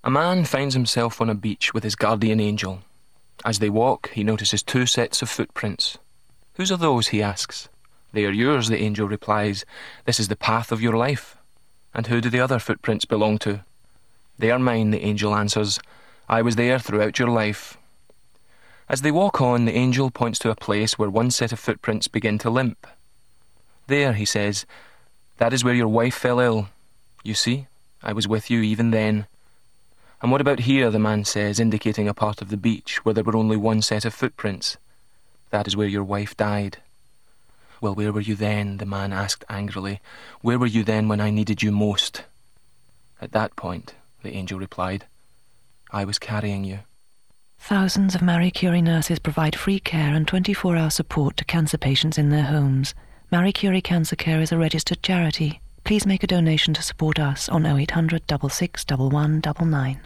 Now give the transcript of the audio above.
A man finds himself on a beach with his guardian angel. As they walk, he notices 2 sets of footprints. "Whose are those?" he asks. "They are yours," the angel replies. "This is the path of your life." "And who do the other footprints belong to?" "They are mine," the angel answers. "I was there throughout your life." As they walk on, the angel points to a place where one set of footprints begin to limp. "There," he says, "that is where your wife fell ill. You see, I was with you even then." "And what about here?" the man says, indicating a part of the beach where there were only 1 set of footprints. "That is where your wife died." "Well, where were you then?" the man asked angrily. "Where were you then when I needed you most?" "At that point," the angel replied, "I was carrying you." Thousands of Marie Curie nurses provide free care and 24-hour support to cancer patients in their homes. Marie Curie Cancer Care is a registered charity. Please make a donation to support us on 0800 66 11 99.